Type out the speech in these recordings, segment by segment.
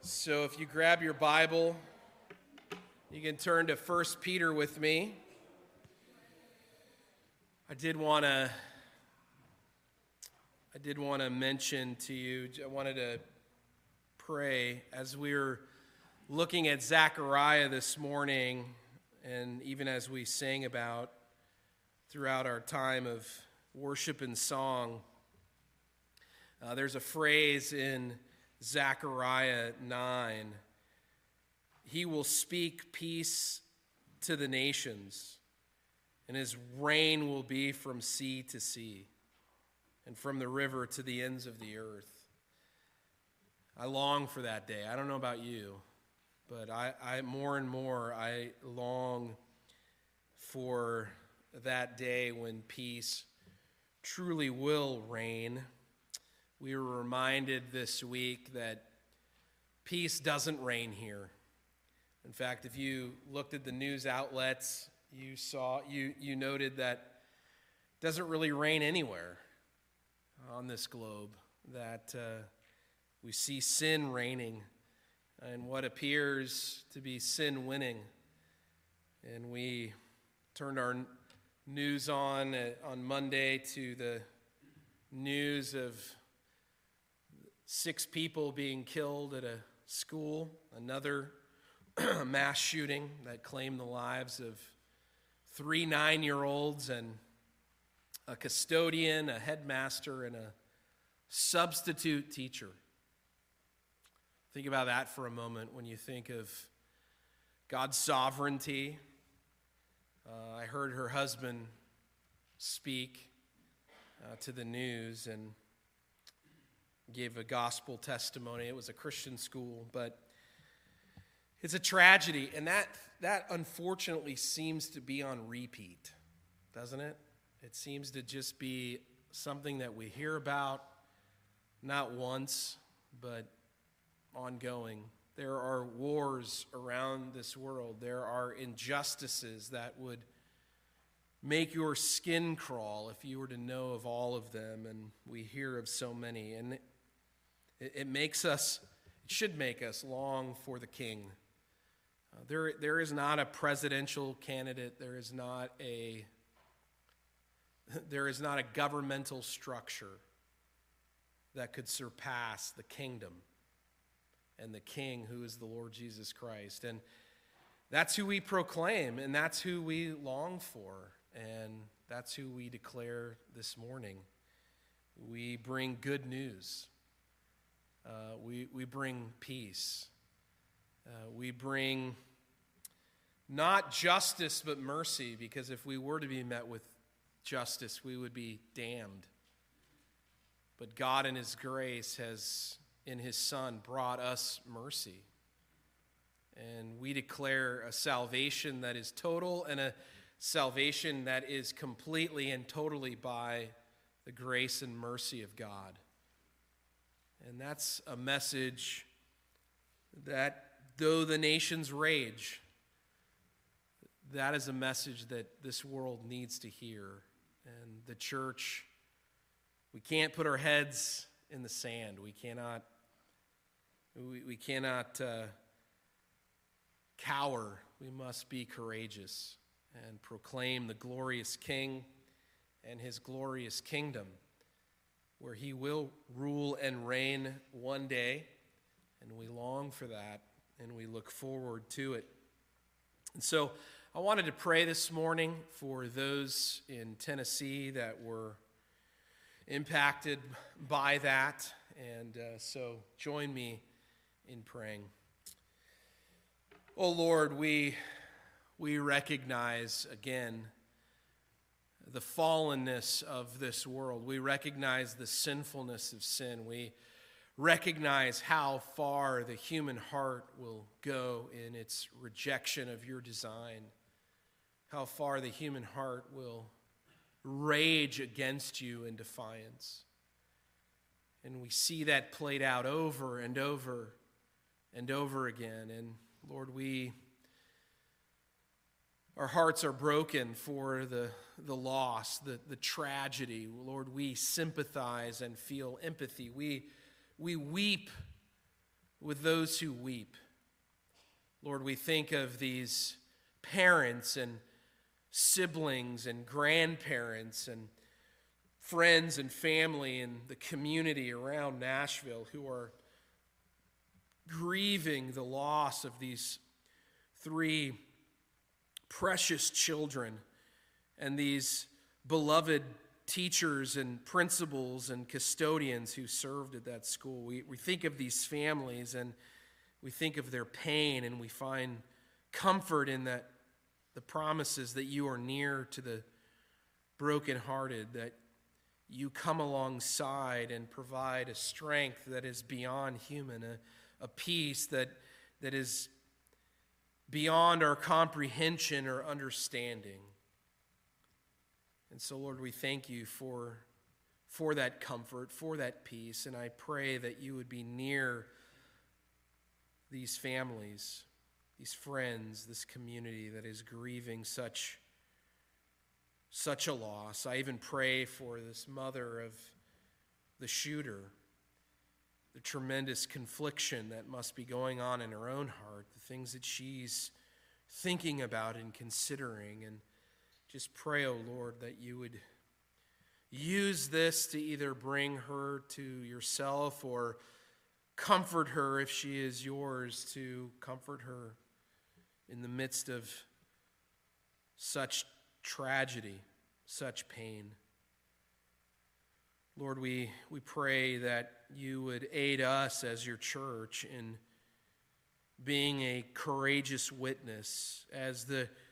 So if you grab your Bible, you can turn to 1 Peter with me. I did want to mention to you, I wanted to pray as we were looking at Zechariah this morning, and even as we sang about throughout our time of worship and song. There's a phrase in Zechariah 9. He will speak peace to the nations, and his reign will be from sea to sea, and from the river to the ends of the earth. I long for that day. I don't know about you, but I more and more I long for that day when peace truly will reign. We were reminded this week that peace doesn't reign here. In fact, if you looked at the news outlets, you noted that it doesn't really reign anywhere on this globe, that we see sin reigning and what appears to be sin winning. And we turned our news on Monday to the news of 6 people being killed at a school, another mass shooting that claimed the lives of 3 9-year-olds and a custodian, a headmaster, and a substitute teacher. Think about that for a moment when you think of God's sovereignty. I heard her husband speak to the news and gave a gospel testimony. It was a Christian school, but it's a tragedy, and that unfortunately seems to be on repeat, doesn't it? It seems to just be something that we hear about not once, but ongoing. There are wars around this world. There are injustices that would make your skin crawl if you were to know of all of them, and we hear of so many. And it should make us long for the King. There is not a presidential candidate. There is not a governmental structure that could surpass the kingdom and the King, who is the Lord Jesus Christ. And that's who we proclaim, and that's who we long for, and that's who we declare this morning. We bring good news. We bring peace. We bring not justice but mercy, because if we were to be met with justice, we would be damned. But God in His grace has, in His Son, brought us mercy. And we declare a salvation that is total and a salvation that is completely and totally by the grace and mercy of God. And that's a message that, though the nations rage, that is a message that this world needs to hear. And the church, we can't put our heads in the sand. We cannot cower. We must be courageous and proclaim the glorious King and His glorious kingdom, where He will rule and reign one day, and we long for that, and we look forward to it. And so I wanted to pray this morning for those in Tennessee that were impacted by that, and so join me in praying. Oh Lord, we recognize again the fallenness of this world. We recognize the sinfulness of sin. We recognize how far the human heart will go in its rejection of your design, how far the human heart will rage against you in defiance. And we see that played out over and over and over again. And Lord, our hearts are broken for the loss, the tragedy. Lord, we sympathize and feel empathy. We weep with those who weep. Lord, we think of these parents and siblings and grandparents and friends and family and the community around Nashville who are grieving the loss of these 3 precious children and these beloved teachers and principals and custodians who served at that school. We think of these families and we think of their pain, and we find comfort in that the promises that you are near to the brokenhearted, that you come alongside and provide a strength that is beyond human, a peace that is beyond our comprehension or understanding. And so, Lord, we thank you for that comfort, for that peace, and I pray that you would be near these families, these friends, this community that is grieving such a loss. I even pray for this mother of the shooter, the tremendous confliction that must be going on in her own heart, the things that she's thinking about and considering. And just pray, oh Lord, that you would use this to either bring her to yourself or comfort her if she is yours, to comfort her in the midst of such tragedy, such pain. Lord, we pray that you would aid us as your church in being a courageous witness as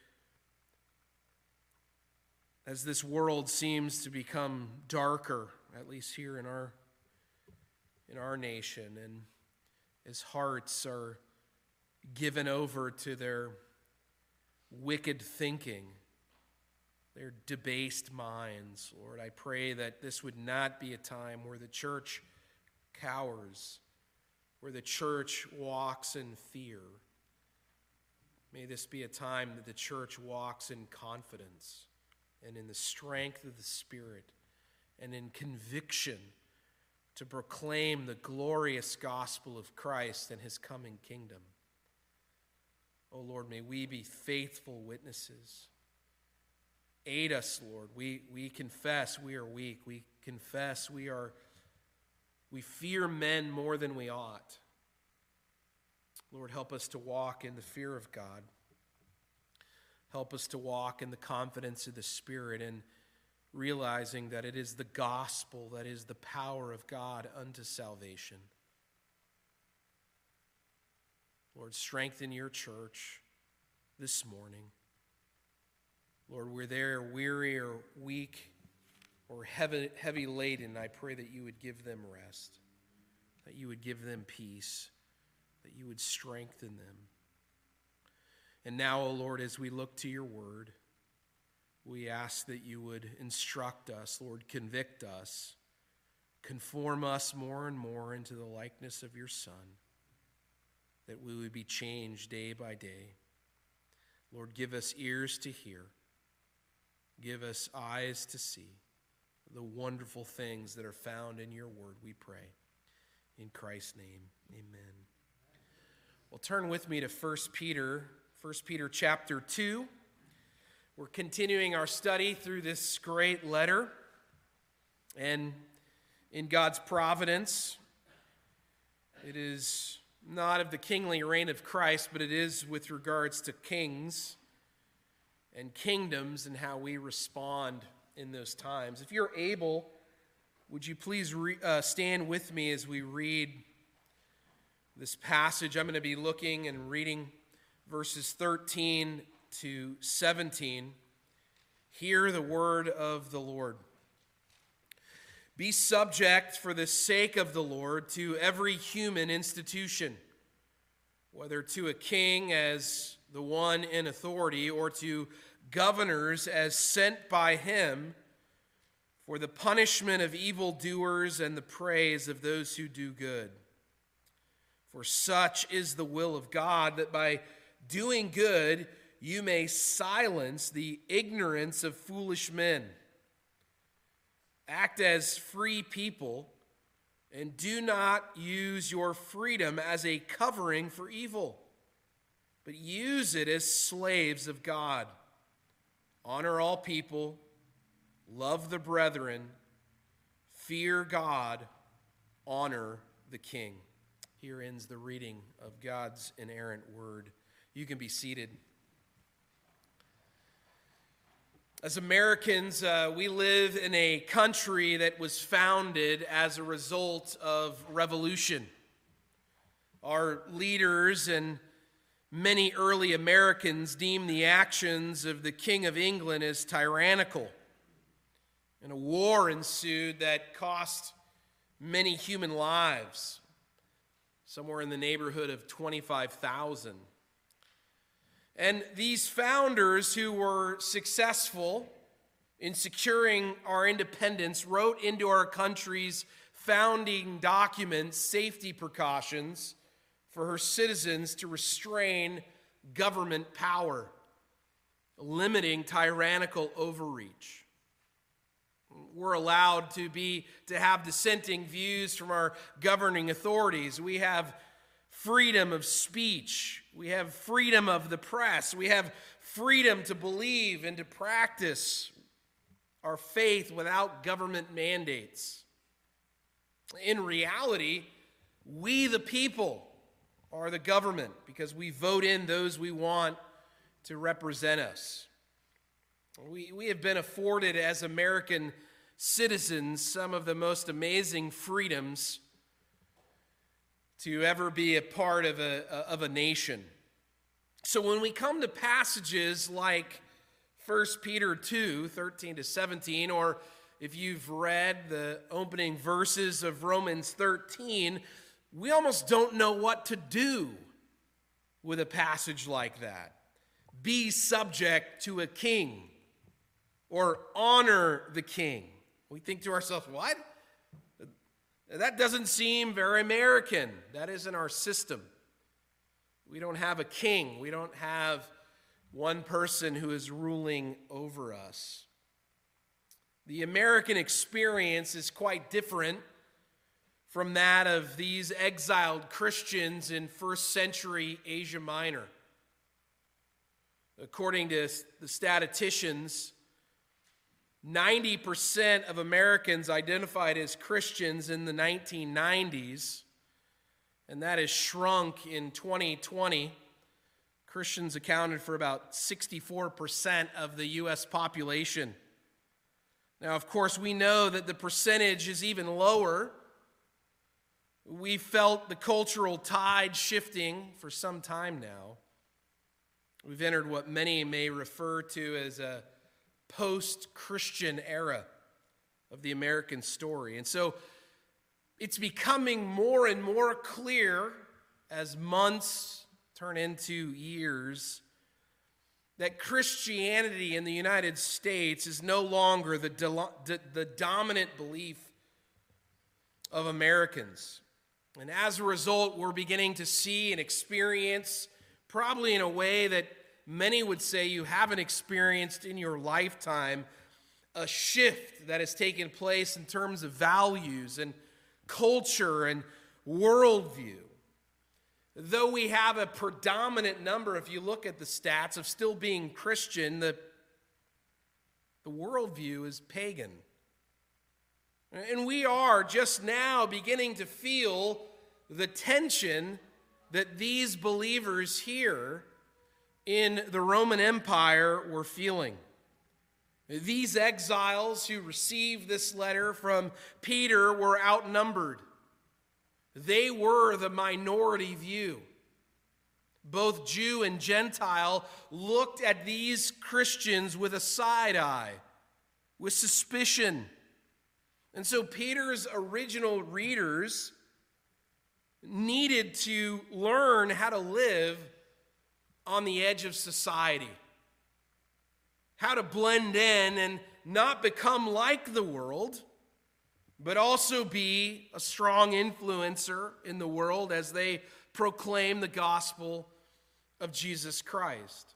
this world seems to become darker, at least here in our nation, and as hearts are given over to their wicked thinking, their debased minds. Lord, I pray that this would not be a time where the church cowers, where the church walks in fear. May this be a time that the church walks in confidence and in the strength of the Spirit and in conviction to proclaim the glorious gospel of Christ and his coming kingdom. Oh Lord, may we be faithful witnesses. Aid us, Lord. We confess we are weak. We confess we fear men more than we ought. Lord, help us to walk in the fear of God. Help us to walk in the confidence of the Spirit and realizing that it is the gospel that is the power of God unto salvation. Lord, strengthen your church this morning. Lord, where they're weary or weak or heavy laden, I pray that you would give them rest, that you would give them peace, that you would strengthen them. And now, O Lord, as we look to your word, we ask that you would instruct us, Lord, convict us, conform us more and more into the likeness of your Son, that we would be changed day by day. Lord, give us ears to hear. Give us eyes to see the wonderful things that are found in your word, we pray. In Christ's name, amen. Well, turn with me to 1 Peter chapter 2. We're continuing our study through this great letter. And in God's providence, it is not of the kingly reign of Christ, but it is with regards to kings and kingdoms and how we respond in those times. If you're able, would you please stand with me as we read this passage? I'm going to be looking and reading verses 13 to 17. Hear the word of the Lord. Be subject for the sake of the Lord to every human institution, whether to a king as the one in authority or to governors as sent by him for the punishment of evildoers and the praise of those who do good. For such is the will of God, that by doing good you may silence the ignorance of foolish men. Act as free people, And do not use your freedom as a covering for evil, but use it as slaves of God. Honor all people, love the brethren, fear God, honor the king. Here ends the reading of God's inerrant word. You can be seated. As Americans, we live in a country that was founded as a result of revolution. Our leaders and many early Americans deemed the actions of the King of England as tyrannical. And a war ensued that cost many human lives, somewhere in the neighborhood of 25,000. And these founders who were successful in securing our independence wrote into our country's founding documents safety precautions for her citizens to restrain government power, limiting tyrannical overreach. We're allowed to have dissenting views from our governing authorities. We have freedom of speech. We have freedom of the press. We have freedom to believe and to practice our faith without government mandates. In reality, we the people are the government because we vote in those we want to represent us. We have been afforded as American citizens some of the most amazing freedoms to ever be a part of a nation. So when we come to passages like 1 Peter 2, 13 to 17, or if you've read the opening verses of Romans 13, we almost don't know what to do with a passage like that. Be subject to a king, or honor the king. We think to ourselves, what? That doesn't seem very American. That isn't our system. We don't have a king. We don't have one person who is ruling over us. The American experience is quite different from that of these exiled Christians in first century Asia Minor. According to the statisticians, 90% of Americans identified as Christians in the 1990s, and that has shrunk in 2020. Christians accounted for about 64% of the U.S. population. Now, of course, we know that the percentage is even lower. We felt the cultural tide shifting for some time now. We've entered what many may refer to as a post-Christian era of the American story. And so it's becoming more and more clear as months turn into years that Christianity in the United States is no longer the dominant belief of Americans. And as a result, we're beginning to see and experience, probably in a way that many would say you haven't experienced in your lifetime, a shift that has taken place in terms of values and culture and worldview. Though we have a predominant number, if you look at the stats, of still being Christian, the worldview is pagan. And we are just now beginning to feel the tension that these believers here in the Roman Empire were feeling. These exiles who received this letter from Peter were outnumbered. They were the minority view. Both Jew and Gentile looked at these Christians with a side eye, with suspicion. And so Peter's original readers needed to learn how to live on the edge of society, how to blend in and not become like the world, but also be a strong influencer in the world as they proclaim the gospel of Jesus Christ.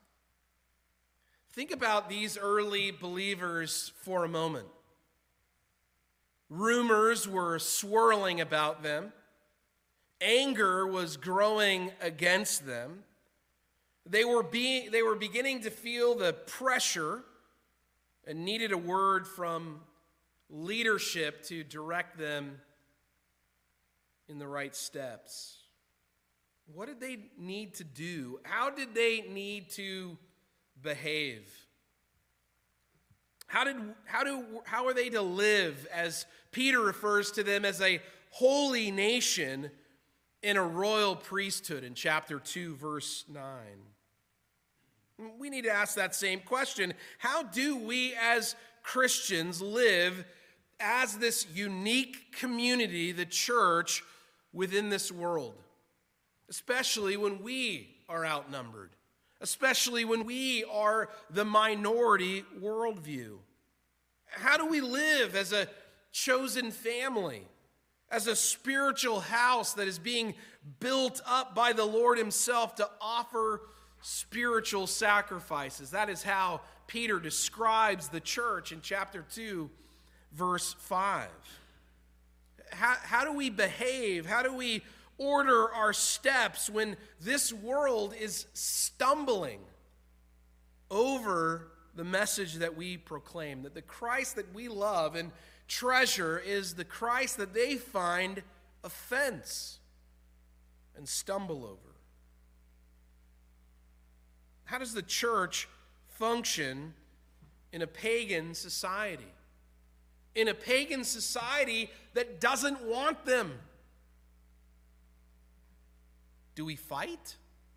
Think about these early believers for a moment. Rumors were swirling about them. Anger was growing against them. They were beginning to feel the pressure and needed a word from leadership to direct them in the right steps. What did they need to do? How did they need to behave? How are they to live, as Peter refers to them, as a holy nation in a royal priesthood in chapter 2, verse 9? We need to ask that same question. How do we as Christians live as this unique community, the church, within this world? Especially when we are outnumbered. Especially when we are the minority worldview. How do we live as a chosen family? As a spiritual house that is being built up by the Lord himself to offer spiritual sacrifices. That is how Peter describes the church in chapter 2, verse 5. How do we behave? How do we order our steps when this world is stumbling over the message that we proclaim? That the Christ that we love and treasure is the Christ that they find offense and stumble over. How does the church function in a pagan society? In a pagan society that doesn't want them? Do we fight?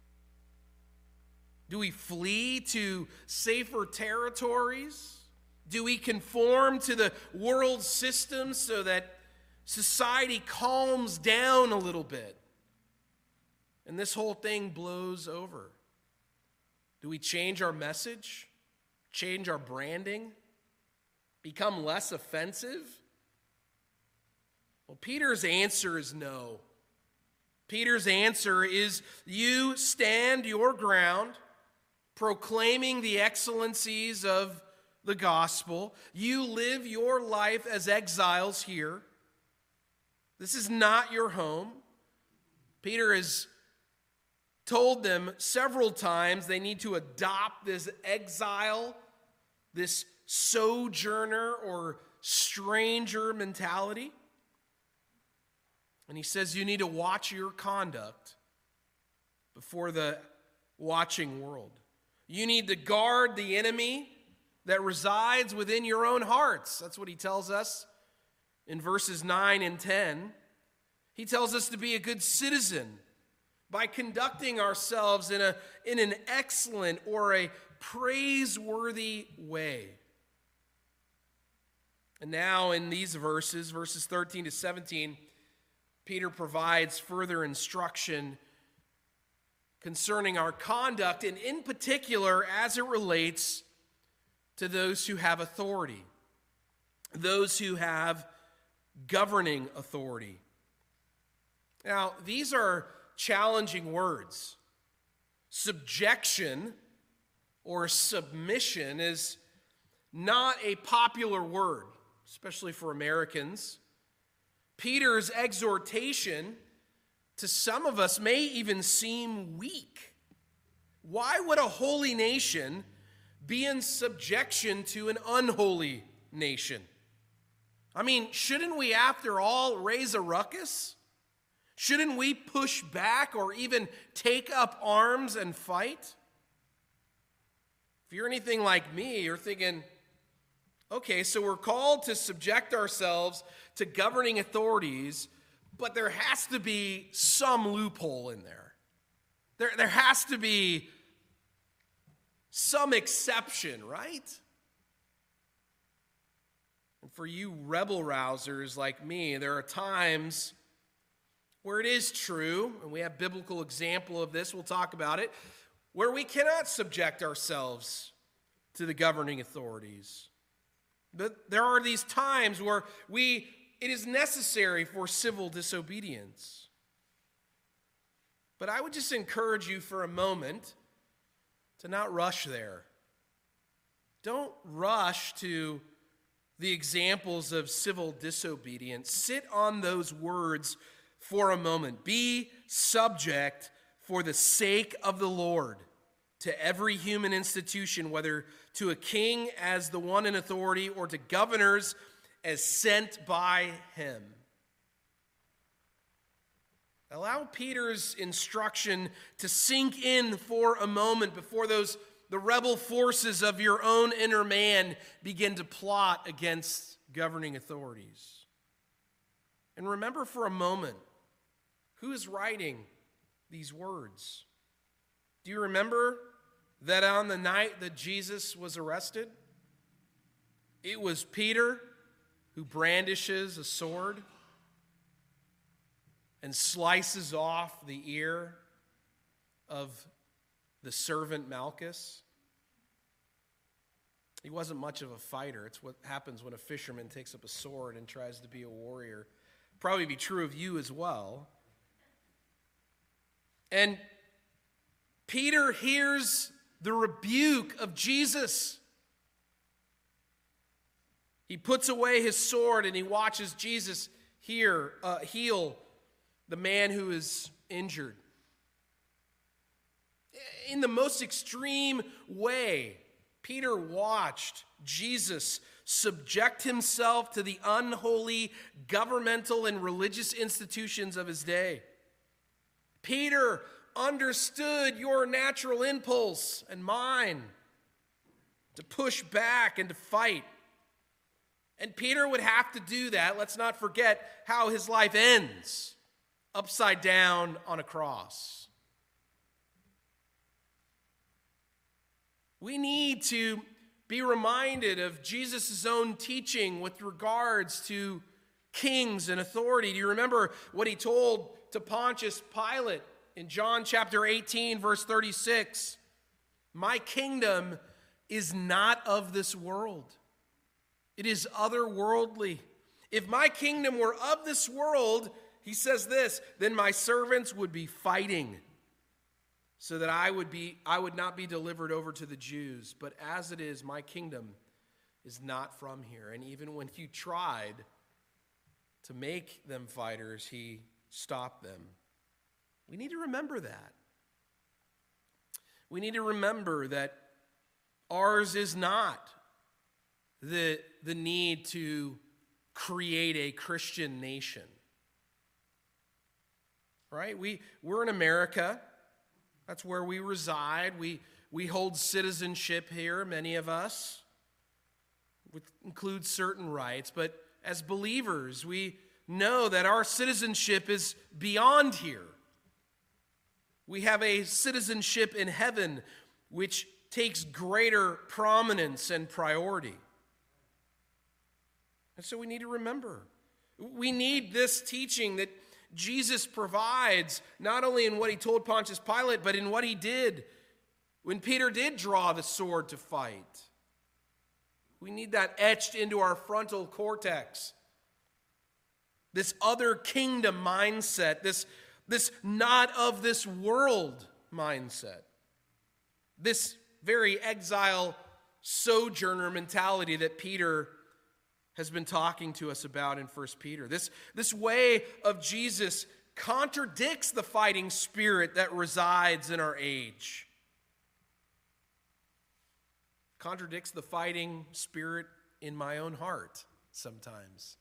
Do we flee to safer territories? Do we conform to the world system so that society calms down a little bit and this whole thing blows over? Do we change our message? Change our branding? Become less offensive? Well, Peter's answer is no. Peter's answer is, you stand your ground, proclaiming the excellencies of the gospel. You live your life as exiles here. This is not your home. Peter has told them several times they need to adopt this exile, this sojourner or stranger mentality. And he says you need to watch your conduct before the watching world. You need to guard the enemy that resides within your own hearts. That's what he tells us in verses 9 and 10. He tells us to be a good citizen by conducting ourselves in an excellent or a praiseworthy way. And now in these verses 13 to 17, Peter provides further instruction concerning our conduct, and in particular as it relates to those who have authority, those who have governing authority. Now, these are challenging words. Subjection or submission is not a popular word, especially for Americans. Peter's exhortation to some of us may even seem weak. Why would a holy nation be in subjection to an unholy nation? I mean, shouldn't we, after all, raise a ruckus? Shouldn't we push back or even take up arms and fight? If you're anything like me, you're thinking, okay, so we're called to subject ourselves to governing authorities, but there has to be some loophole in there. There has to be some exception, right? And for you rebel-rousers like me, there are times where it is true, and we have biblical example of this, we'll talk about it, where we cannot subject ourselves to the governing authorities. But there are these times where it is necessary for civil disobedience. But I would just encourage you for a moment to not rush there. Don't rush to the examples of civil disobedience, sit on those words for a moment. Be subject for the sake of the Lord to every human institution, whether to a king as the one in authority or to governors as sent by him. Allow Peter's instruction to sink in for a moment before the rebel forces of your own inner man begin to plot against governing authorities. And remember for a moment, who is writing these words? Do you remember that on the night that Jesus was arrested, it was Peter who brandishes a sword and slices off the ear of the servant Malchus? He wasn't much of a fighter. It's what happens when a fisherman takes up a sword and tries to be a warrior. Probably be true of you as well. And Peter hears the rebuke of Jesus. He puts away his sword and he watches Jesus heal the man who is injured. In the most extreme way, Peter watched Jesus subject himself to the unholy governmental and religious institutions of his day. Peter understood your natural impulse and mine to push back and to fight. And Peter would have to do that. Let's not forget how his life ends, upside down on a cross. We need to be reminded of Jesus' own teaching with regards to kings and authority. Do you remember what he told to Pontius Pilate in John chapter 18, verse 36? My kingdom is not of this world. It is otherworldly. If my kingdom were of this world, he says this, then my servants would be fighting so that I would not be delivered over to the Jews. But as it is, my kingdom is not from here. And even when he tried to make them fighters, he stopped them. We need to remember that. We need to remember that ours is not the need to create a Christian nation. Right? We're in America. That's where we reside. We hold citizenship here, many of us, which includes certain rights. But as believers, we know that our citizenship is beyond here. We have a citizenship in heaven which takes greater prominence and priority. And so we need to remember. We need this teaching that Jesus provides, not only in what he told Pontius Pilate, but in what he did when Peter did draw the sword to fight. We need that etched into our frontal cortex. This other kingdom mindset, this not of this world mindset. This very exile sojourner mentality that Peter has been talking to us about in 1 Peter. This way of Jesus contradicts the fighting spirit that resides in our age. Contradicts the fighting spirit in my own heart sometimes.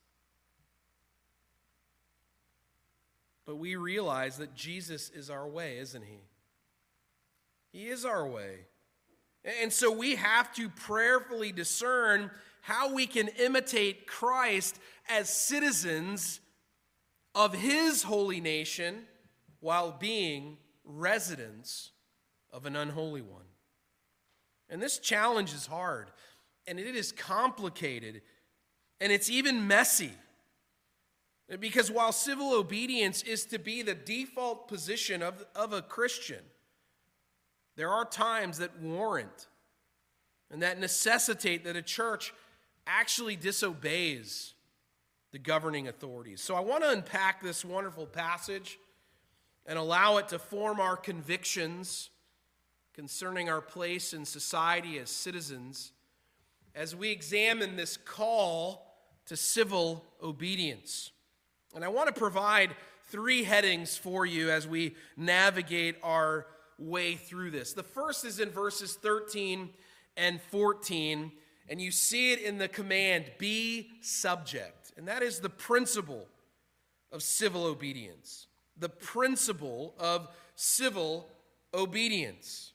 But we realize that Jesus is our way, isn't he? He is our way. And so we have to prayerfully discern how we can imitate Christ as citizens of his holy nation while being residents of an unholy one. And this challenge is hard, and it is complicated, and it's even messy. Because while civil obedience is to be the default position of a Christian, there are times that warrant and that necessitate that a church actually disobeys the governing authorities. So I want to unpack this wonderful passage and allow it to form our convictions concerning our place in society as citizens. as we examine this call to civil obedience. And I want to provide 3 headings for you as we navigate our way through this. The first is in verses 13 and 14, and you see it in the command, be subject. And that is the principle of civil obedience. The principle of civil obedience.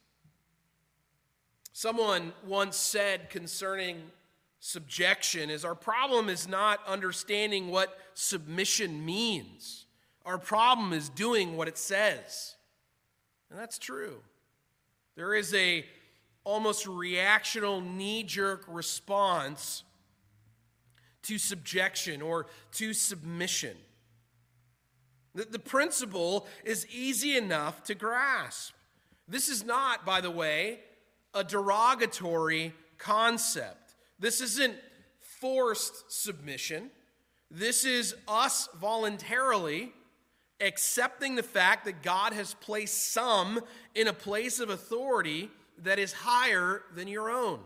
Someone once said concerning subjection is our problem is not understanding what submission means. Our problem is doing what it says. And that's true. There is a almost reactional knee-jerk response to subjection or to submission. The principle is easy enough to grasp. This is not, by the way, a derogatory concept. This isn't forced submission. This is us voluntarily accepting the fact that God has placed some in a place of authority that is higher than your own.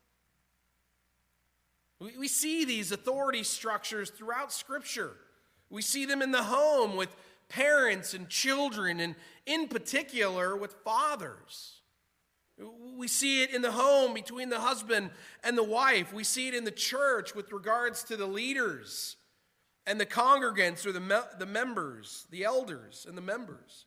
We see these authority structures throughout Scripture. We see them in the home with parents and children, and in particular with fathers. We see it in the home between the husband and the wife. We see it in the church with regards to the leaders and the congregants or the members, the elders and the members.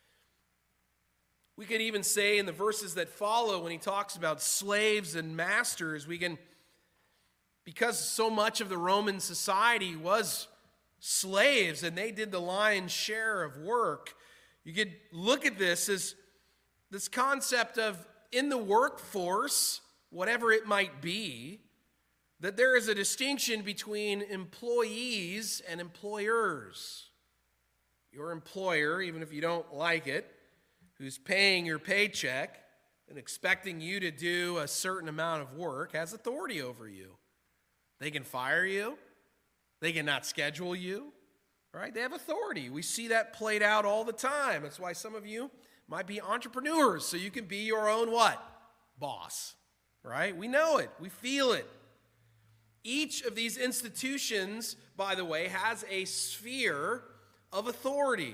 We could even say in the verses that follow when he talks about slaves and masters, because so much of the Roman society was slaves and they did the lion's share of work, you could look at this as this concept of in the workforce, whatever it might be, that there is a distinction between employees and employers. Your employer, even if you don't like it, who's paying your paycheck and expecting you to do a certain amount of work, has authority over you. They can fire you. They cannot schedule you. Right? They have authority. We see that played out all the time. That's why some of you might be entrepreneurs, so you can be your own what? Boss. Right? We know it. We feel it. Each of these institutions, by the way, has a sphere of authority,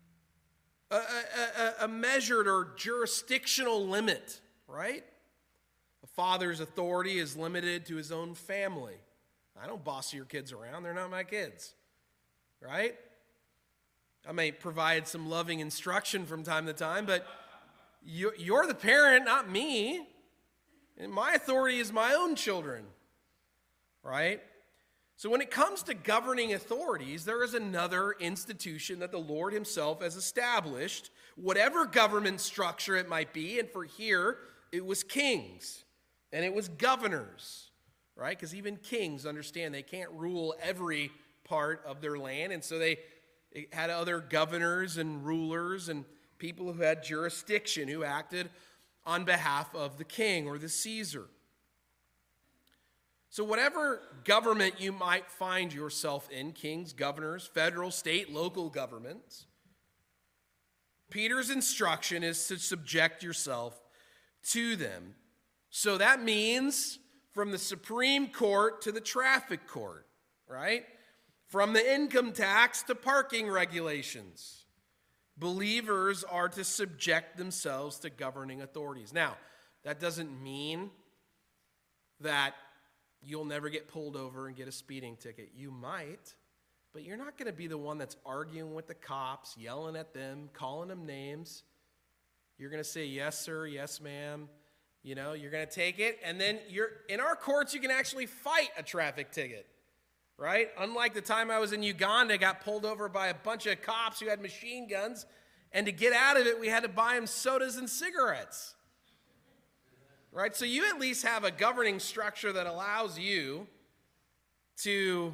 a measured or jurisdictional limit, right? A father's authority is limited to his own family. I don't boss your kids around. They're not my kids, right? I may provide some loving instruction from time to time, but you're the parent, not me. And my authority is my own children, right? So when it comes to governing authorities, there is another institution that the Lord himself has established, whatever government structure it might be. And for here, it was kings and it was governors, right? Because even kings understand they can't rule every part of their land. And so they had other governors and rulers and people who had jurisdiction, who acted on behalf of the king or the Caesar. So whatever government you might find yourself in, kings, governors, federal, state, local governments, Peter's instruction is to subject yourself to them. So that means from the Supreme Court to the traffic court, right? From the income tax to parking regulations. Believers are to subject themselves to governing authorities. Now, that doesn't mean that you'll never get pulled over and get a speeding ticket. You might, but you're not going to be the one that's arguing with the cops, yelling at them, calling them names. You're going to say, yes, sir, yes, ma'am. You know, you're going to take it, and then in our courts, you can actually fight a traffic ticket, right? Unlike the time I was in Uganda, got pulled over by a bunch of cops who had machine guns, and to get out of it, we had to buy them sodas and cigarettes, right? So you at least have a governing structure that allows you to,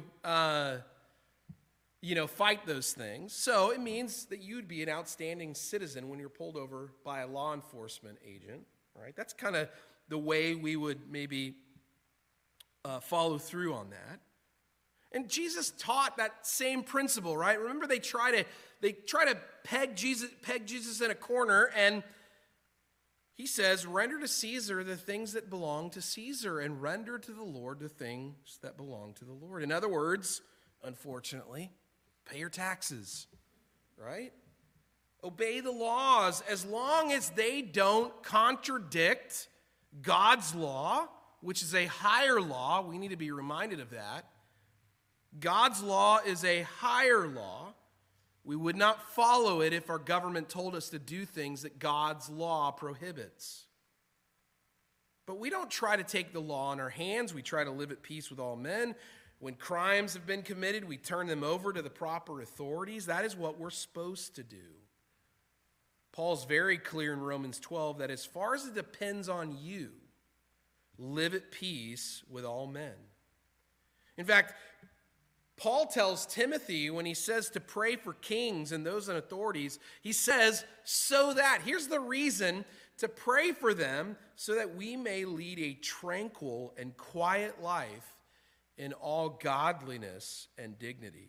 fight those things. So it means that you'd be an outstanding citizen when you're pulled over by a law enforcement agent. Right? That's kind of the way we would maybe follow through on that. And Jesus taught that same principle, right? Remember, they try to peg Jesus in a corner, and He says, render to Caesar the things that belong to Caesar, and render to the Lord the things that belong to the Lord. In other words, unfortunately, pay your taxes, right? Obey the laws as long as they don't contradict God's law, which is a higher law. We need to be reminded of that. God's law is a higher law. We would not follow it if our government told us to do things that God's law prohibits. But we don't try to take the law in our hands. We try to live at peace with all men. When crimes have been committed, we turn them over to the proper authorities. That is what we're supposed to do. Paul's very clear in Romans 12 that as far as it depends on you, live at peace with all men. In fact, Paul tells Timothy when he says to pray for kings and those in authorities, he says, so that, here's the reason to pray for them, so that we may lead a tranquil and quiet life in all godliness and dignity.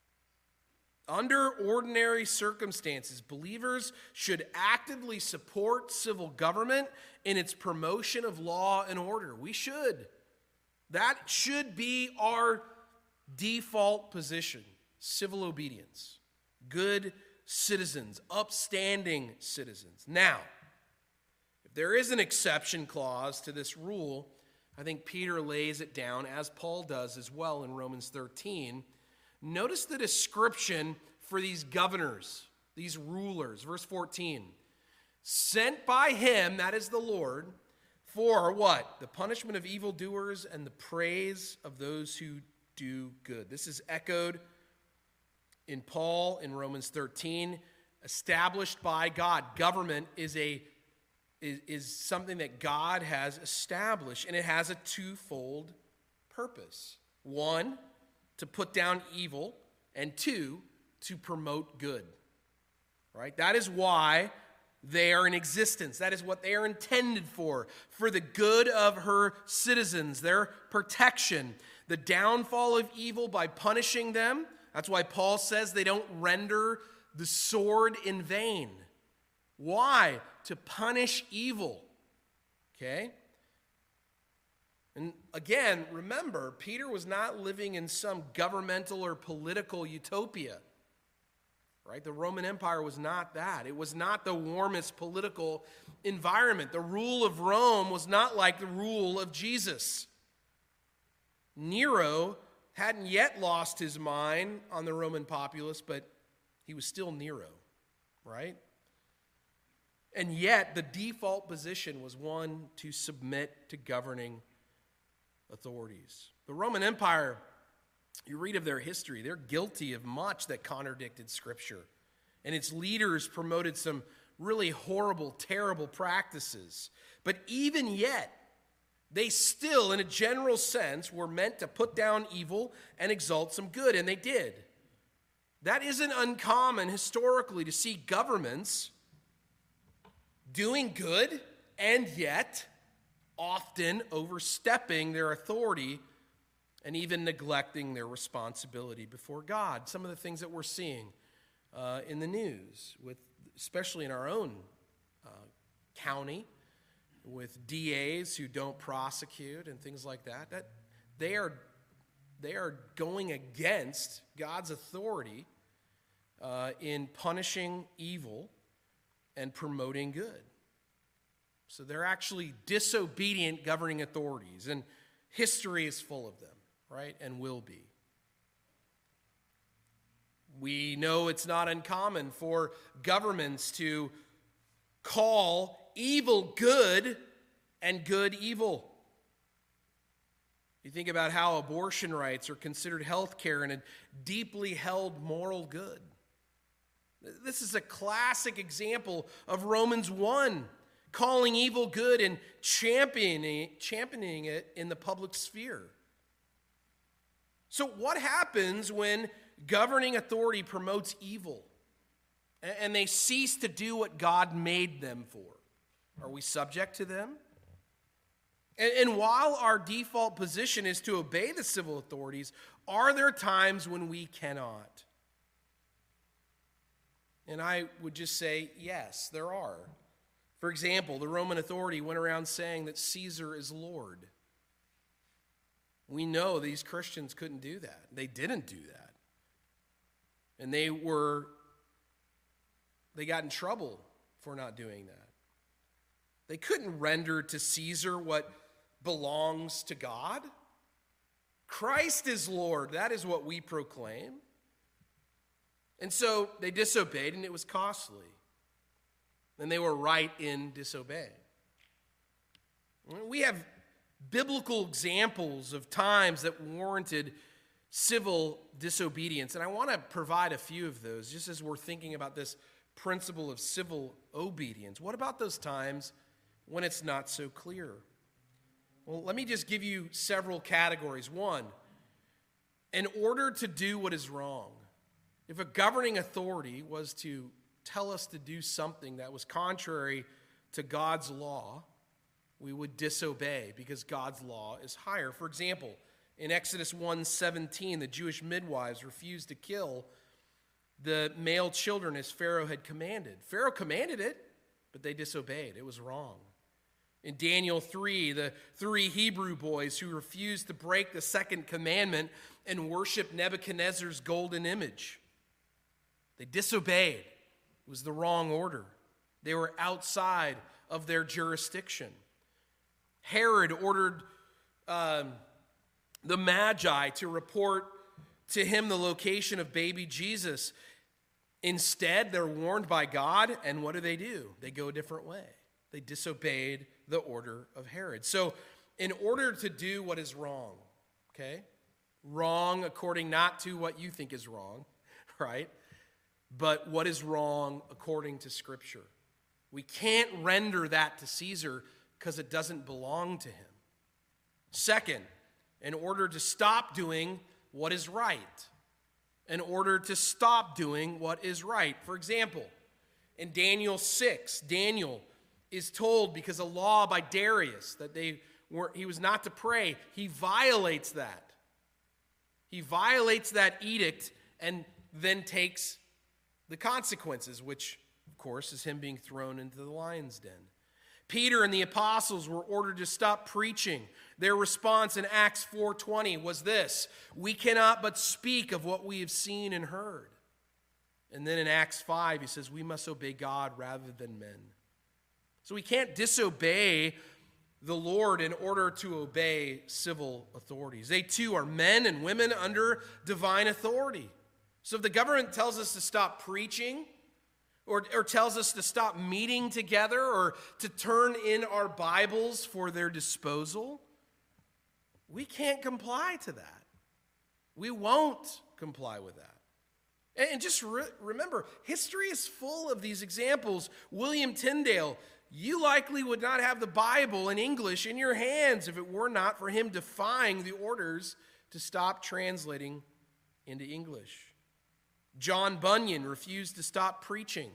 Under ordinary circumstances, believers should actively support civil government in its promotion of law and order. We should. That should be our default position. Civil obedience. Good citizens. Upstanding citizens. Now, if there is an exception clause to this rule, I think Peter lays it down, as Paul does as well in Romans 13. Notice the description for these governors, these rulers. Verse 14. Sent by him, that is the Lord, for what? The punishment of evildoers and the praise of those who do good. This is echoed in Paul in Romans 13. Established by God. Government is something that God has established, and it has a twofold purpose. One, to put down evil, and two, to promote good. Right? That is why they are in existence. That is what they are intended for the good of her citizens, their protection, the downfall of evil by punishing them. That's why Paul says they don't render the sword in vain. Why? To punish evil. Okay? And again, remember, Peter was not living in some governmental or political utopia. Right? The Roman Empire was not that. It was not the warmest political environment. The rule of Rome was not like the rule of Jesus. Nero hadn't yet lost his mind on the Roman populace, but he was still Nero, right? And yet, the default position was one to submit to governing authorities. The Roman Empire, you read of their history, they're guilty of much that contradicted Scripture. And its leaders promoted some really horrible, terrible practices. But even yet, they still, in a general sense, were meant to put down evil and exalt some good, and they did. That isn't uncommon historically to see governments doing good and yet often overstepping their authority and even neglecting their responsibility before God. Some of the things that we're seeing in the news, especially in our own county, with DAs who don't prosecute and things like that, that they are going against God's authority in punishing evil and promoting good. So they're actually disobedient governing authorities, and history is full of them, right, and will be. We know it's not uncommon for governments to call evil good and good evil. You think about how abortion rights are considered health care and a deeply held moral good. This is a classic example of Romans 1, calling evil good and championing it in the public sphere. So what happens when governing authority promotes evil and they cease to do what God made them for? Are we subject to them? And while our default position is to obey the civil authorities, are there times when we cannot? And I would just say, yes, there are. For example, the Roman authority went around saying that Caesar is Lord. We know these Christians couldn't do that. They didn't do that. And they got in trouble for not doing that. They couldn't render to Caesar what belongs to God. Christ is Lord. That is what we proclaim. And so they disobeyed, and it was costly. And they were right in disobeying. We have biblical examples of times that warranted civil disobedience, and I want to provide a few of those just as we're thinking about this principle of civil obedience. What about those times when it's not so clear? Well, let me just give you several categories. One, in order to do what is wrong, if a governing authority was to tell us to do something that was contrary to God's law, we would disobey because God's law is higher. For example, in Exodus 1:17, the Jewish midwives refused to kill the male children as Pharaoh had commanded. Pharaoh commanded it, but they disobeyed. It was wrong. In Daniel 3, the 3 Hebrew boys who refused to break the second commandment and worship Nebuchadnezzar's golden image. They disobeyed. It was the wrong order. They were outside of their jurisdiction. Herod ordered the Magi to report to him the location of baby Jesus. Instead, they're warned by God, and what do? They go a different way. They disobeyed the order of Herod. So, in order to do what is wrong, okay? Wrong according not to what you think is wrong, right? But what is wrong according to Scripture. We can't render that to Caesar because it doesn't belong to him. Second, in order to stop doing what is right. In order to stop doing what is right. For example, in Daniel 6, Daniel is told because a law by Darius that he was not to pray, he violates that. He violates that edict and then takes the consequences, which, of course, is him being thrown into the lion's den. Peter and the apostles were ordered to stop preaching. Their response in Acts 4:20 was this: we cannot but speak of what we have seen and heard. And then in Acts 5, he says, we must obey God rather than men. So we can't disobey the Lord in order to obey civil authorities. They too are men and women under divine authority. So if the government tells us to stop preaching, or tells us to stop meeting together, or to turn in our Bibles for their disposal, we can't comply to that. We won't comply with that. And just remember, history is full of these examples. William Tyndale, you likely would not have the Bible in English in your hands if it were not for him defying the orders to stop translating into English. John Bunyan refused to stop preaching.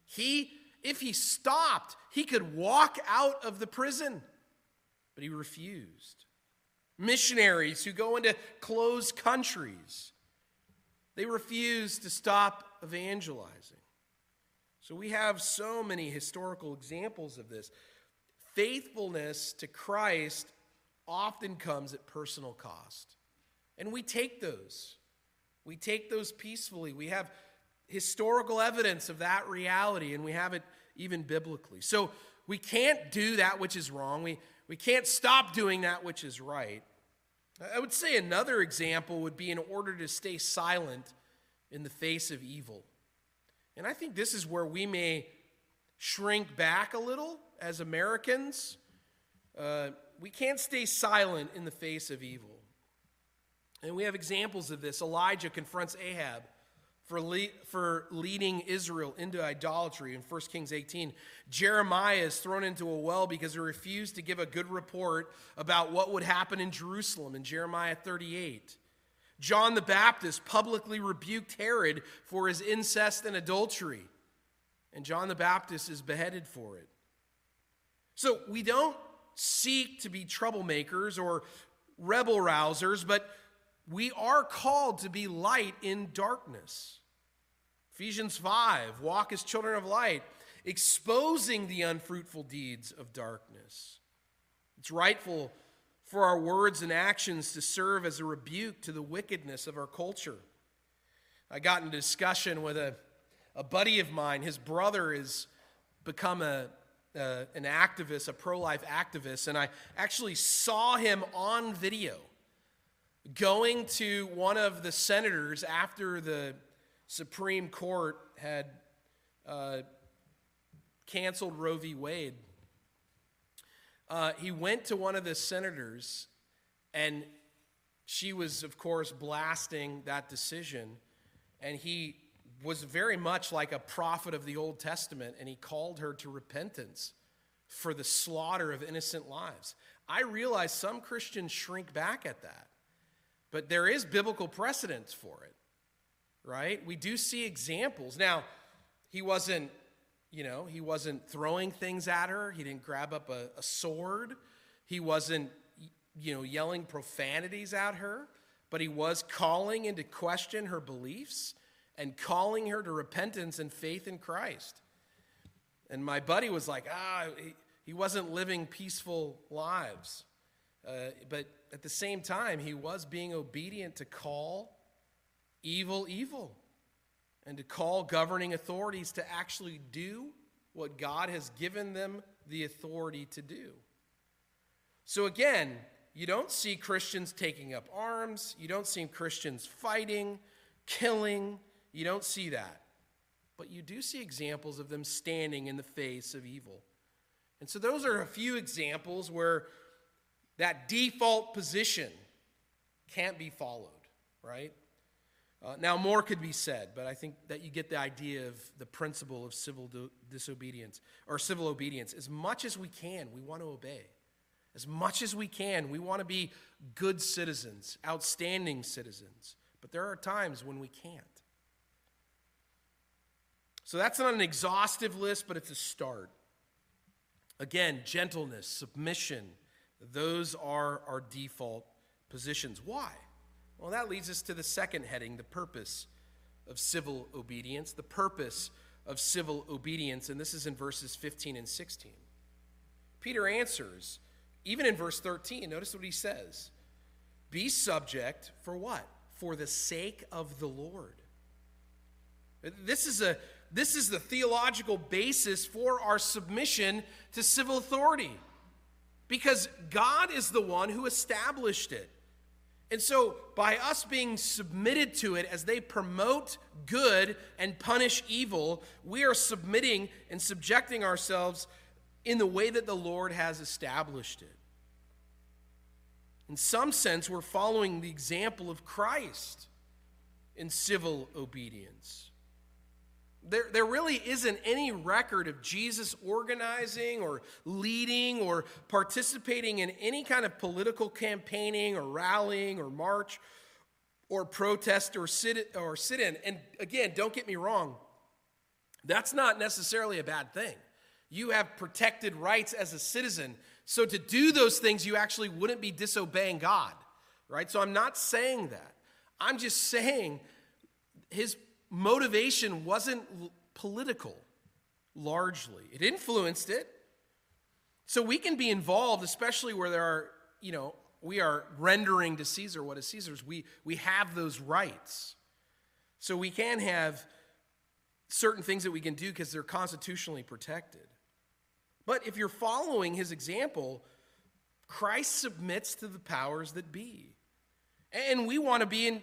If he stopped, he could walk out of the prison, but he refused. Missionaries who go into closed countries, they refuse to stop evangelizing. So we have so many historical examples of this. Faithfulness to Christ often comes at personal cost, and we take those. We take those peacefully. We have historical evidence of that reality, and we have it even biblically. So we can't do that which is wrong. We can't stop doing that which is right. I would say another example would be in order to stay silent in the face of evil. And I think this is where we may shrink back a little as Americans. We can't stay silent in the face of evil. And we have examples of this. Elijah confronts Ahab for leading Israel into idolatry in 1 Kings 18. Jeremiah is thrown into a well because he refused to give a good report about what would happen in Jerusalem in Jeremiah 38. John the Baptist publicly rebuked Herod for his incest and adultery, and John the Baptist is beheaded for it. So we don't seek to be troublemakers or rebel rousers, but we are called to be light in darkness. Ephesians 5, walk as children of light. exposing the unfruitful deeds of darkness. It's rightful for our words and actions to serve as a rebuke to the wickedness of our culture. I got in a discussion with a buddy of mine. His brother has become an activist, a pro-life activist, and I actually saw him on video going to one of the senators after the Supreme Court had canceled Roe v. Wade. He went to one of the senators, and she was, of course, blasting that decision. And he was very much like a prophet of the Old Testament, and he called her to repentance for the slaughter of innocent lives. I realize some Christians shrink back at that, but there is biblical precedence for it, right? We do see examples. Now, he wasn't throwing things at her. He didn't grab up a sword. He wasn't, yelling profanities at her. But he was calling into question her beliefs and calling her to repentance and faith in Christ. And my buddy was like, he wasn't living peaceful lives. But at the same time, he was being obedient to call evil, evil. And to call governing authorities to actually do what God has given them the authority to do. So again, you don't see Christians taking up arms. You don't see Christians fighting, killing. You don't see that. But you do see examples of them standing in the face of evil. And so those are a few examples where that default position can't be followed, right? Now, more could be said, but I think that you get the idea of the principle of civil disobedience, or civil obedience. As much as we can, we want to obey. As much as we can, we want to be good citizens, outstanding citizens. But there are times when we can't. So that's not an exhaustive list, but it's a start. Again, gentleness, submission, those are our default positions. Why? Well, that leads us to the second heading, the purpose of civil obedience. The purpose of civil obedience, and this is in verses 15 and 16. Peter answers, even in verse 13, notice what he says. Be subject for what? For the sake of the Lord. This is the theological basis for our submission to civil authority. Because God is the one who established it. And so, by us being submitted to it as they promote good and punish evil, we are submitting and subjecting ourselves in the way that the Lord has established it. In some sense, we're following the example of Christ in civil obedience. There really isn't any record of Jesus organizing or leading or participating in any kind of political campaigning or rallying or march or protest or sit-in. And again, don't get me wrong, that's not necessarily a bad thing. You have protected rights as a citizen. So to do those things, you actually wouldn't be disobeying God, right? So I'm not saying that. I'm just saying his motivation wasn't political, largely. It influenced it. So we can be involved, especially where there are, we are rendering to Caesar what is Caesar's. We have those rights. So we can have certain things that we can do because they're constitutionally protected. But if you're following his example, Christ submits to the powers that be. And we want to be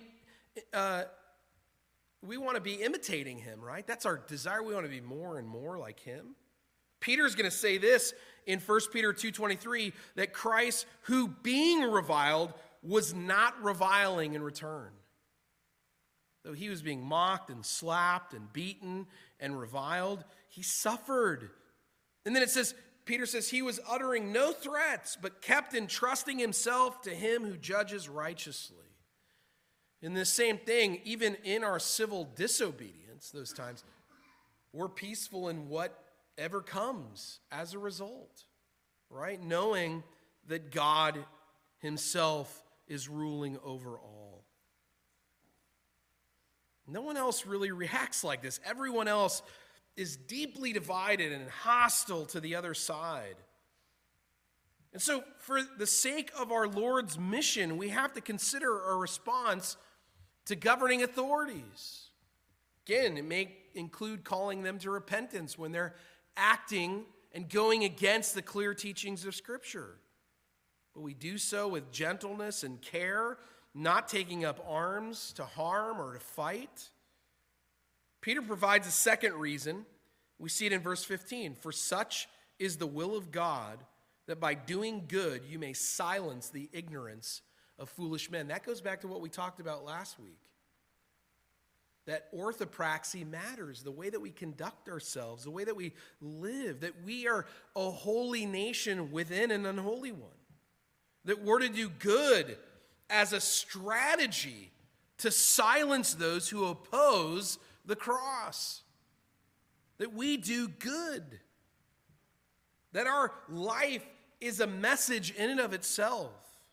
imitating him, right? That's our desire. We want to be more and more like him. Peter's going to say this in 1 Peter 2:23, that Christ, who being reviled, was not reviling in return. Though he was being mocked and slapped and beaten and reviled, he suffered. And then it says, Peter says, he was uttering no threats, but kept entrusting himself to him who judges righteously. In the same thing, even in our civil disobedience, those times, we're peaceful in whatever comes as a result, right? Knowing that God himself is ruling over all. No one else really reacts like this. Everyone else is deeply divided and hostile to the other side. And so, for the sake of our Lord's mission, we have to consider our response to governing authorities. Again, it may include calling them to repentance when they're acting and going against the clear teachings of Scripture. But we do so with gentleness and care, not taking up arms to harm or to fight. Peter provides a second reason. We see it in verse 15. For such is the will of God, that by doing good you may silence the ignorance of foolish men. That goes back to what we talked about last week. That orthopraxy matters, the way that we conduct ourselves, the way that we live, that we are a holy nation within an unholy one. That we're to do good as a strategy to silence those who oppose the cross. That we do good. That our life is a message in and of itself.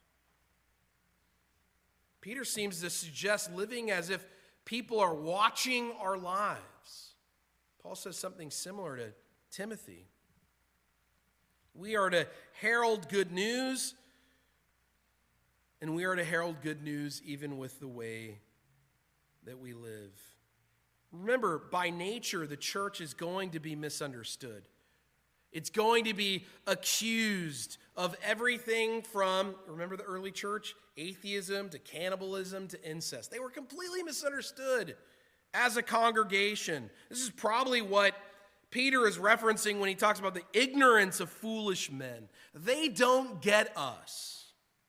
Peter seems to suggest living as if people are watching our lives. Paul says something similar to Timothy. We are to herald good news, and we are to herald good news even with the way that we live. Remember, by nature, the church is going to be misunderstood. It's going to be accused of everything from, remember the early church, atheism to cannibalism to incest. They were completely misunderstood as a congregation. This is probably what Peter is referencing when he talks about the ignorance of foolish men. They don't get us.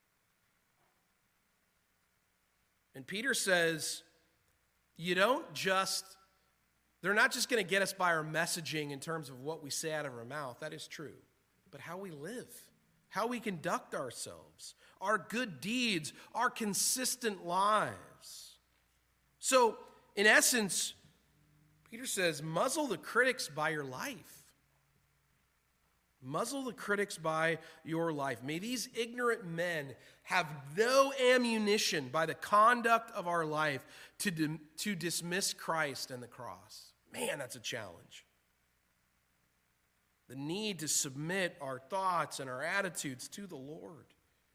And Peter says, they're not just going to get us by our messaging in terms of what we say out of our mouth. That is true. But how we live, how we conduct ourselves, our good deeds, our consistent lives. So, in essence, Peter says, muzzle the critics by your life. Muzzle the critics by your life. May these ignorant men have no ammunition by the conduct of our life to dismiss Christ and the cross. Man, that's a challenge. The need to submit our thoughts and our attitudes to the Lord.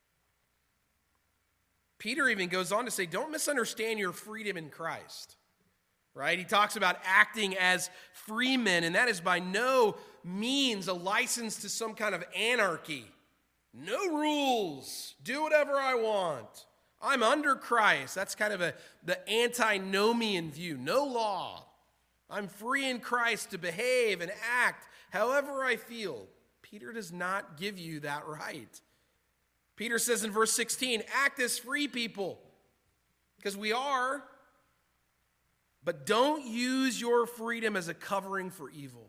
Peter even goes on to say, don't misunderstand your freedom in Christ. Right? He talks about acting as free men, and that is by no means a license to some kind of anarchy. No rules. Do whatever I want. I'm under Christ. That's kind of the antinomian view. No law. I'm free in Christ to behave and act however I feel. Peter does not give you that right. Peter says in verse 16, act as free people, because we are. But don't use your freedom as a covering for evil.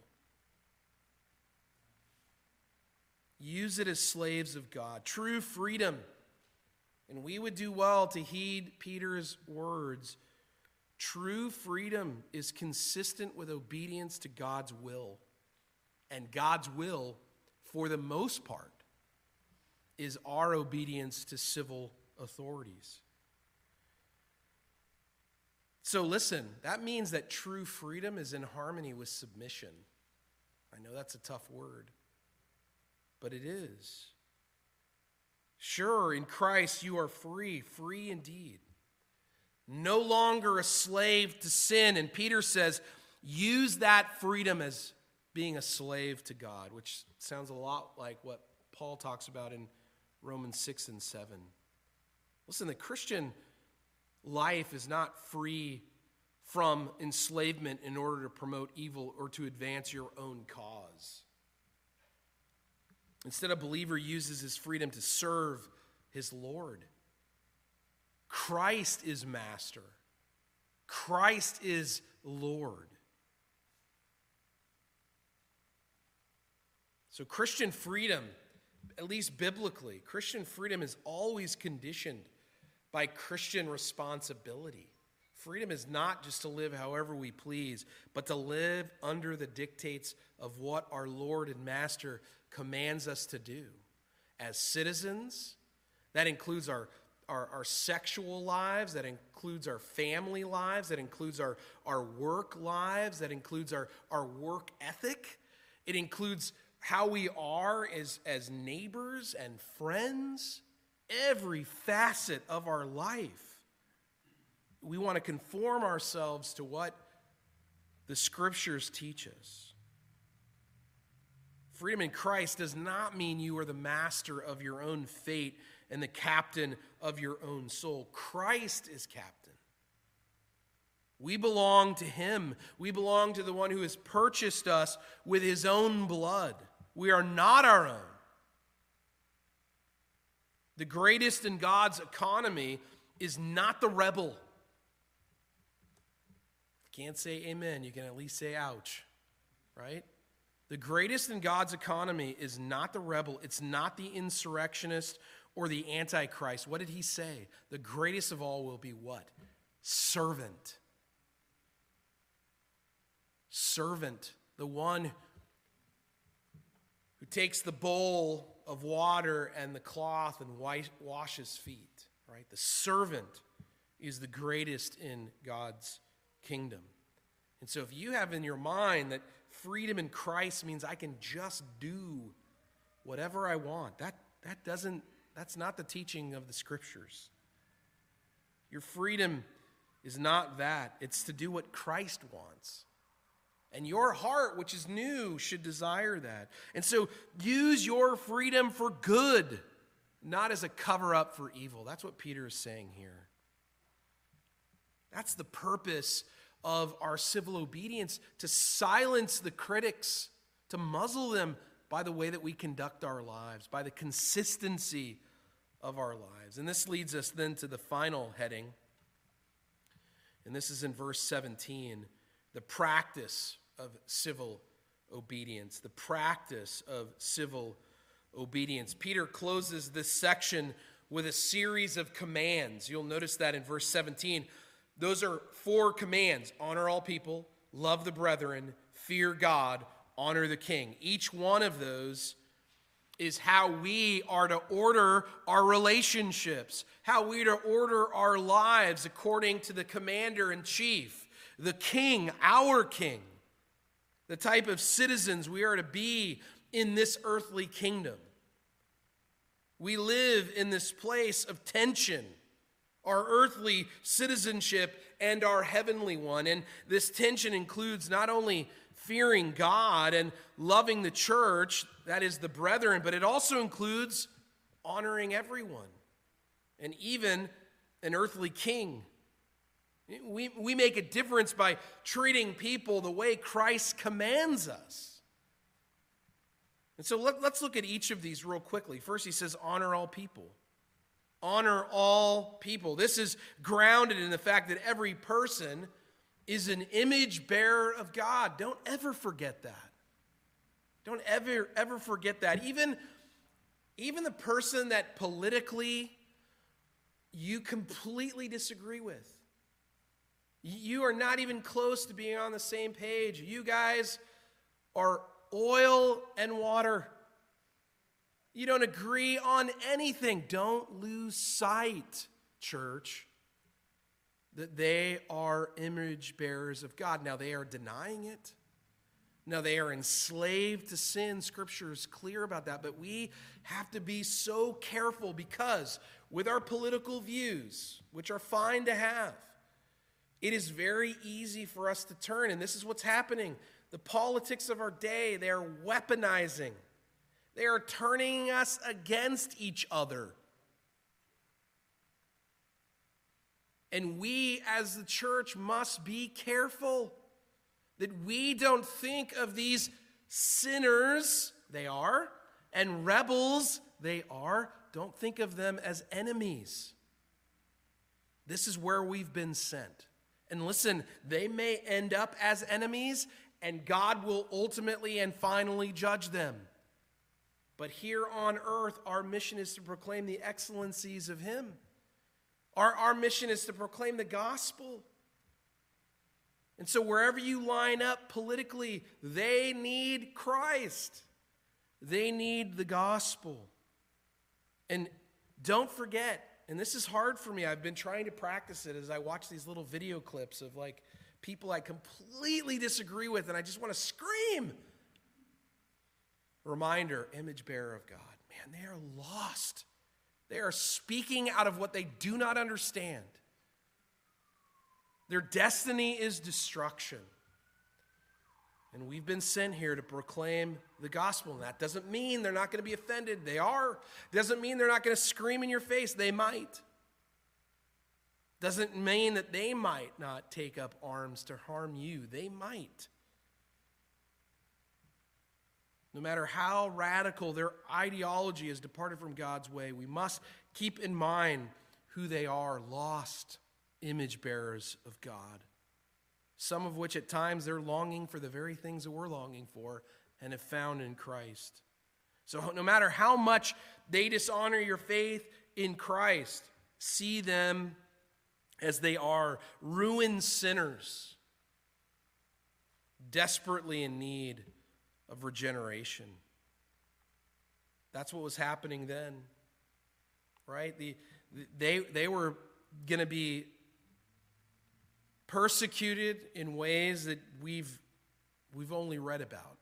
Use it as slaves of God. True freedom. And we would do well to heed Peter's words. True freedom is consistent with obedience to God's will. And God's will, for the most part, is our obedience to civil authorities. So listen, that means that true freedom is in harmony with submission. I know that's a tough word, but it is. Sure, in Christ you are free, free indeed. No longer a slave to sin. And Peter says, use that freedom as being a slave to God, which sounds a lot like what Paul talks about in Romans 6 and 7. Listen, the Christian life is not free from enslavement in order to promote evil or to advance your own cause. Instead, a believer uses his freedom to serve his Lord. Christ is master. Christ is Lord. So Christian freedom, at least biblically, Christian freedom is always conditioned by Christian responsibility. Freedom is not just to live however we please, but to live under the dictates of what our Lord and Master commands us to do. As citizens, that includes our our sexual lives, that includes our family lives, that includes our work lives, that includes our work ethic. It includes how we are as neighbors and friends, every facet of our life. We want to conform ourselves to what the Scriptures teach us. Freedom in Christ does not mean you are the master of your own fate and the captain of your own soul. Christ is captain. We belong to him. We belong to the one who has purchased us with his own blood. We are not our own. The greatest in God's economy is not the rebel. If you can't say amen, you can at least say ouch, right? The greatest in God's economy is not the rebel. It's not the insurrectionist or the antichrist. What did he say? The greatest of all will be what? Servant. Servant. The one who takes the bowl of water and the cloth and washes feet, right? The servant is the greatest in God's kingdom. And so if you have in your mind that freedom in Christ means I can just do whatever I want, that's not the teaching of the Scriptures. Your freedom is not that. It's to do what Christ wants. And your heart, which is new, should desire that. And so use your freedom for good, not as a cover-up for evil. That's what Peter is saying here. That's the purpose of our civil obedience, to silence the critics, to muzzle them by the way that we conduct our lives, by the consistency of our lives. And this leads us then to the final heading. And this is in verse 17, the practice of civil obedience. The practice of civil obedience. Peter closes this section with a series of commands. You'll notice that in verse 17. Those are 4 commands. Honor all people, love the brethren, fear God, honor the king. Each one of those is how we are to order our relationships, how we are to order our lives according to the commander-in-chief, the king, our king, the type of citizens we are to be in this earthly kingdom. We live in this place of tension, our earthly citizenship and our heavenly one. And this tension includes not only fearing God and loving the church, that is the brethren, but it also includes honoring everyone, and even an earthly king. We make a difference by treating people the way Christ commands us. And so let's look at each of these real quickly. First, he says, honor all people. Honor all people. This is grounded in the fact that every person is an image bearer of God. Don't ever forget that. Don't ever forget that. Even the person that politically you completely disagree with. You are not even close to being on the same page. You guys are oil and water. You don't agree on anything. Don't lose sight, church, that they are image bearers of God. Now, they are denying it. Now, they are enslaved to sin. Scripture is clear about that. But we have to be so careful because with our political views, which are fine to have, it is very easy for us to turn. And this is what's happening. The politics of our day, they are weaponizing. They are turning us against each other. And we as the church must be careful that we don't think of these sinners, they are, and rebels, they are, don't think of them as enemies. This is where we've been sent. And listen, they may end up as enemies, and God will ultimately and finally judge them. But here on earth, our mission is to proclaim the excellencies of him. Our mission is to proclaim the gospel. And so wherever you line up politically, they need Christ. They need the gospel. And don't forget, And this is hard for me. I've been trying to practice it as I watch these little video clips of like people I completely disagree with, and I just want to scream. Reminder, image bearer of God. Man, they are lost. They are speaking out of what they do not understand. Their destiny is destruction. And we've been sent here to proclaim the gospel. And that doesn't mean they're not going to be offended. They are. Doesn't mean they're not going to scream in your face. They might. Doesn't mean that they might not take up arms to harm you. They might. No matter how radical their ideology has departed from God's way, we must keep in mind who they are, lost image bearers of God. Some of which at times they're longing for the very things that we're longing for and have found in Christ. So no matter how much they dishonor your faith in Christ, see them as they are, ruined sinners, desperately in need of regeneration. That's what was happening then, right? They were going to be persecuted in ways that we've only read about.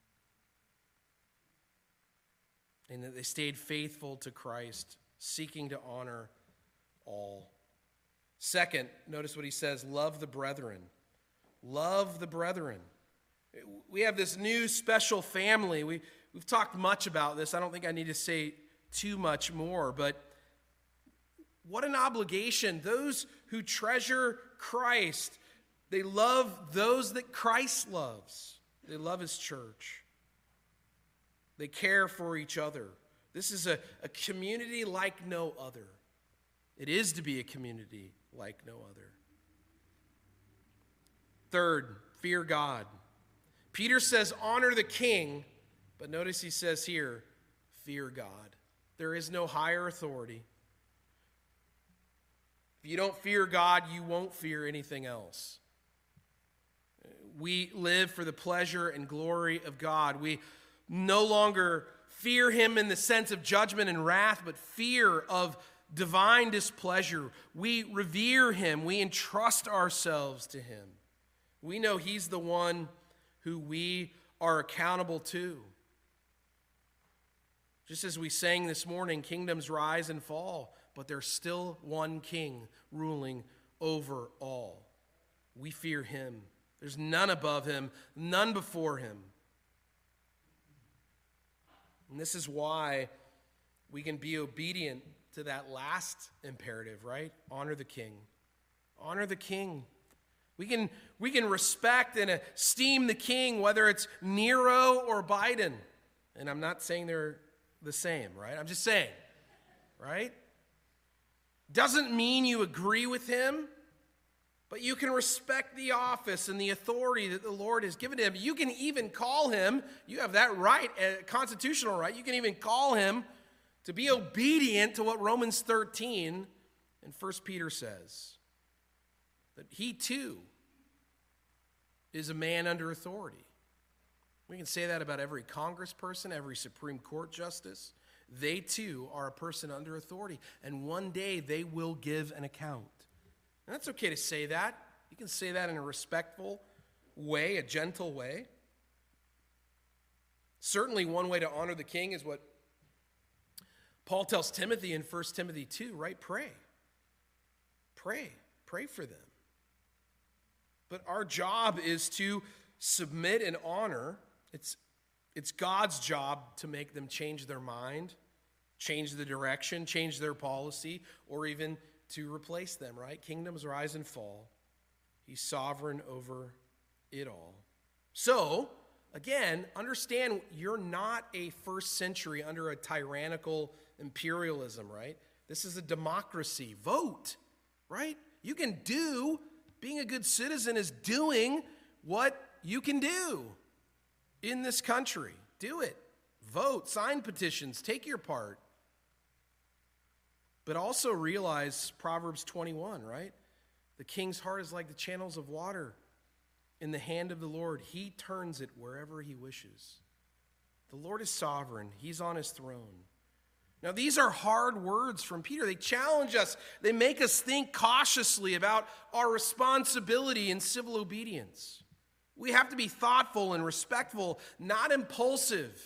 And that they stayed faithful to Christ, seeking to honor all. Second, notice what he says, love the brethren. Love the brethren. We have this new special family. We've talked much about this. I don't think I need to say too much more, but what an obligation. Those who treasure Christ, they love those that Christ loves. They love his church. They care for each other. This is a community like no other. It is to be a community like no other. Third, fear God. Peter says, honor the king, but notice he says here, fear God. There is no higher authority. If you don't fear God, you won't fear anything else. We live for the pleasure and glory of God. We no longer fear him in the sense of judgment and wrath, but fear of divine displeasure. We revere him. We entrust ourselves to him. We know he's the one who we are accountable to. Just as we sang this morning, kingdoms rise and fall, but there's still one king ruling over all. We fear him. There's none above him, none before him. And this is why we can be obedient to that last imperative, right? Honor the king. Honor the king. We can respect and esteem the king, whether it's Nero or Biden. And I'm not saying they're the same, right? I'm just saying, right? Doesn't mean you agree with him, but you can respect the office and the authority that the Lord has given to him. You can even call him, you have that right, a constitutional right, you can even call him to be obedient to what Romans 13 and 1 Peter says. That he too is a man under authority. We can say that about every congressperson, every Supreme Court justice. They too are a person under authority. And one day they will give an account. And that's okay to say that. You can say that in a respectful way, a gentle way. Certainly one way to honor the king is what Paul tells Timothy in 1 Timothy 2, right? Pray. Pray. Pray for them. But our job is to submit and honor. It's God's job to make them change their mind, change the direction, change their policy, or even to replace them, right? Kingdoms rise and fall. He's sovereign over it all. So, again, understand you're not a first century under a tyrannical imperialism, right? This is a democracy. Vote, right? You can do. Being a good citizen is doing what you can do in this country. Do it. Vote, sign petitions, take your part. But also realize Proverbs 21, right? The king's heart is like the channels of water in the hand of the Lord. He turns it wherever he wishes. The Lord is sovereign. He's on his throne. Now, these are hard words from Peter. They challenge us. They make us think cautiously about our responsibility in civil obedience. We have to be thoughtful and respectful, not impulsive.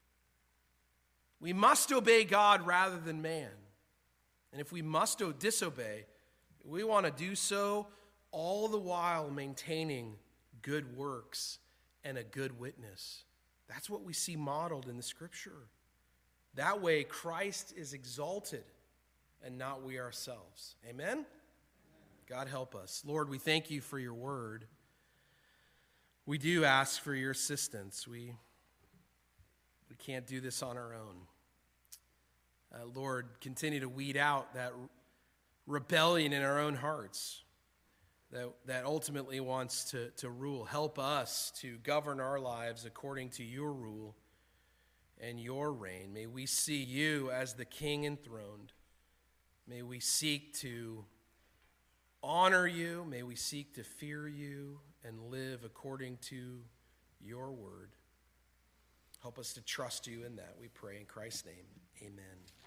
We must obey God rather than man. And if we must disobey, we want to do so all the while maintaining good works and a good witness. That's what we see modeled in the Scripture. That way, Christ is exalted and not we ourselves. Amen? God help us. Lord, we thank you for your word. We do ask for your assistance. We can't do this on our own. Lord, continue to weed out that rebellion in our own hearts that ultimately wants to rule. Help us to govern our lives according to your rule and your reign. May we see you as the King enthroned. May we seek to honor you. May we seek to fear you and live according to your word. Help us to trust you in that, we pray in Christ's name. Amen.